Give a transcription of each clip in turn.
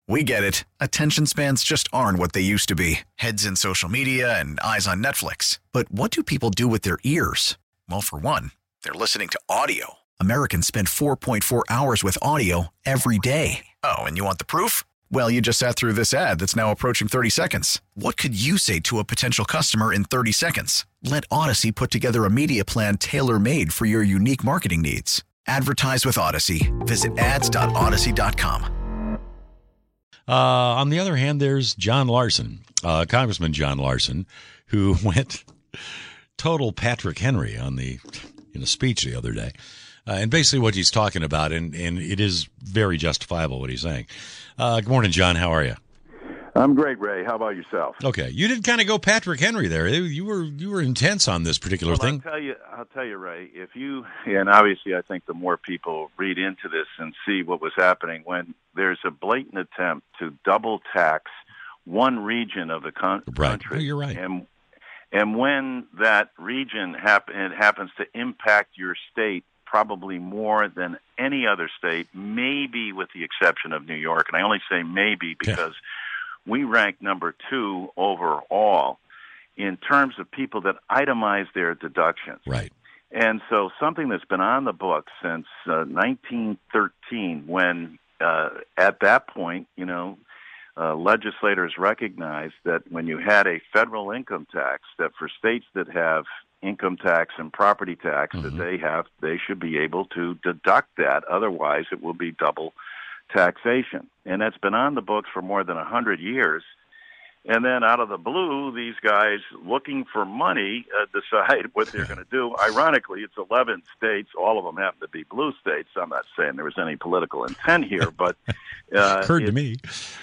We get it. Attention spans just aren't what they used to be. Heads in social media and eyes on Netflix. But what do people do with their ears? Well, for one, they're listening to audio. Americans spend 4.4 hours with audio every day. Oh, and you want the proof? Well, you just sat through this ad that's now approaching 30 seconds. What could you say to a potential customer in 30 seconds? Let Odyssey put together a media plan tailor-made for your unique marketing needs. Advertise with Odyssey. Visit ads.odyssey.com. On the other hand, there's John Larson, Congressman John Larson, who went total Patrick Henry in a speech the other day. And basically what he's talking about, and it is very justifiable what he's saying. Good morning, John. How are you? I'm great, Ray. How about yourself? Okay. You did kind of go Patrick Henry there. You were intense on this particular thing. I'll tell you, Ray, and obviously I think the more people read into this and see what was happening when there's a blatant attempt to double tax one region of the country. Right. Oh, you're right. And when that region happens to impact your state probably more than any other state, maybe with the exception of New York. And I only say maybe because we rank number 2 overall in terms of people that itemize their deductions. Right. And so something that's been on the books since 1913 when at that point, legislators recognized that when you had a federal income tax, that for states that have income tax and property tax that they should be able to deduct that. Otherwise, it will be double taxation. And that's been on the books for more than 100 years. And then out of the blue, these guys looking for money decide what they're going to do. Ironically, it's 11 states. All of them happen to be blue states. I'm not saying there was any political intent here, but occurred to me.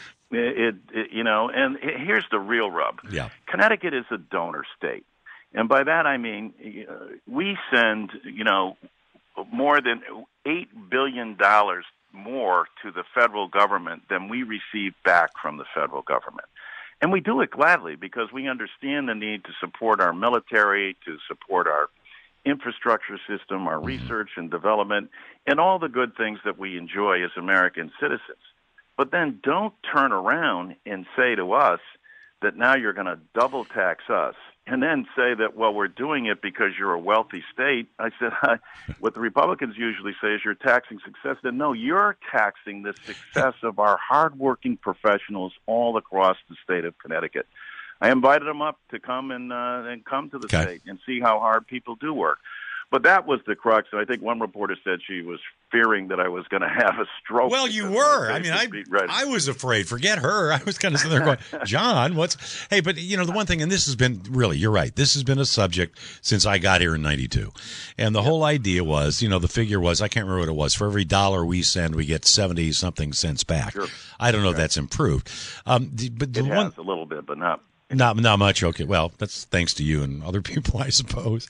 And here's the real rub. Yeah. Connecticut is a donor state. And by that I mean we send, more than $8 billion more to the federal government than we receive back from the federal government. And we do it gladly because we understand the need to support our military, to support our infrastructure system, our research and development, and all the good things that we enjoy as American citizens. But then don't turn around and say to us that now you're going to double tax us and then say that, well, we're doing it because you're a wealthy state. I said, what the Republicans usually say is you're taxing success. Then no, you're taxing the success of our hardworking professionals all across the state of Connecticut. I invited them up to come and come to the state and see how hard people do work. But that was the crux. And I think one reporter said she was fearing that I was going to have a stroke. Well, you were. I mean, I was afraid. Forget her. I was kind of sitting there going, John, Hey, but, the one thing, and this has been, really, you're right, this has been a subject since I got here in 92. And the whole idea was, the figure was, I can't remember what it was, for every dollar we send, we get 70-something cents back. Sure. I don't know if that's improved. But it has a little bit, but not. Not much. Okay. Well, that's thanks to you and other people, I suppose.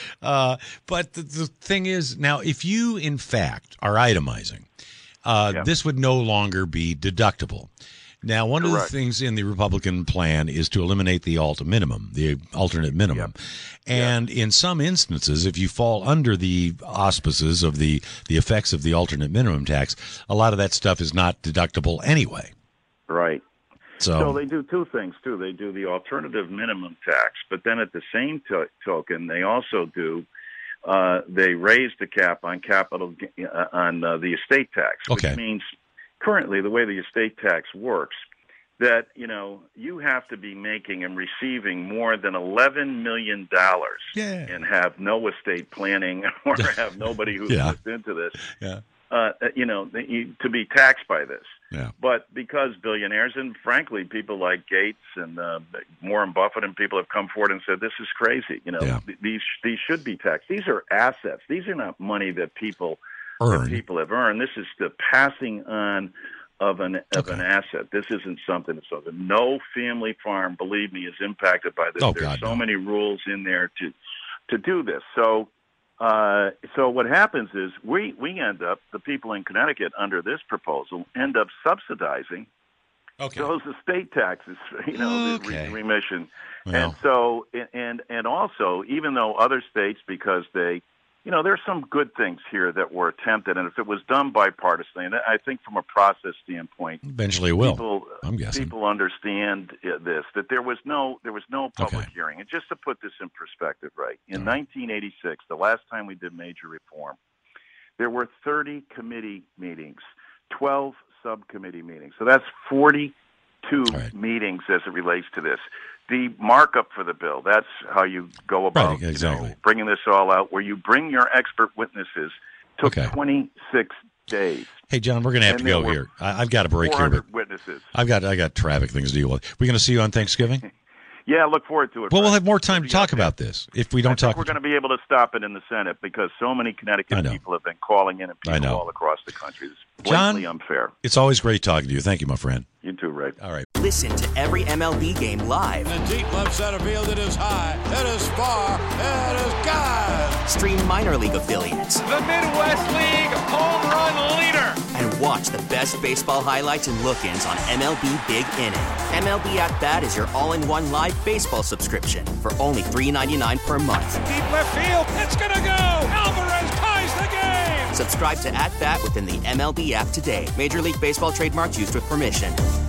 But the thing is, now, if you, in fact, are itemizing, this would no longer be deductible. Now, one of the things in the Republican plan is to eliminate the alternate minimum. Yep. And in some instances, if you fall under the auspices of the effects of the alternate minimum tax, a lot of that stuff is not deductible anyway. Right. So they do two things, too. They do the alternative minimum tax, but then at the same token, they also do they raise the cap on capital on the estate tax, which means currently the way the estate tax works, that you have to be making and receiving more than $11 million and have no estate planning or have nobody who's looked into this. Yeah. To be taxed by this. Yeah. But because billionaires and, frankly, people like Gates and Warren Buffett and people have come forward and said, this is crazy. These should be taxed. These are assets. These are not money that people have earned. This is the passing on of an asset. This isn't something. So no family farm, believe me, is impacted by this. There's so many rules in there to do this. So what happens is we end up, the people in Connecticut under this proposal, end up subsidizing those estate taxes, the remission. Well. And so, and also, even though other states, because they there's some good things here that were attempted, and if it was done bipartisan, I think from a process standpoint, eventually it will. I'm guessing people understand this, that there was no public hearing. And just to put this in perspective, right, in 1986, the last time we did major reform, there were 30 committee meetings, 12 subcommittee meetings. So that's 42 meetings as it relates to this. The markup for the bill, that's how you go about bringing this all out, where you bring your expert witnesses, took 26 days. Hey, John, we're going to have to go here. I've got a break here. But witnesses. I got traffic things to deal with. We're going to see you on Thanksgiving? Yeah, look forward to it. Well, we'll have more time to talk about this if we don't talk. We're going to be able to stop it in the Senate because so many Connecticut people have been calling in and people all across the country. It's blatantly unfair. It's always great talking to you. Thank you, my friend. You too, Ray. All right. Listen to every MLB game live. In the deep left center field, it is high, it is far, it is gone. Stream minor league affiliates. The Midwest League home run leader. And watch the best baseball highlights and look-ins on MLB Big Inning. MLB At Bat is your all-in-one live baseball subscription for only $3.99 per month. Deep left field, it's gonna go. Alvarez ties the game. Subscribe to At Bat within the MLB app today. Major League Baseball trademarks used with permission.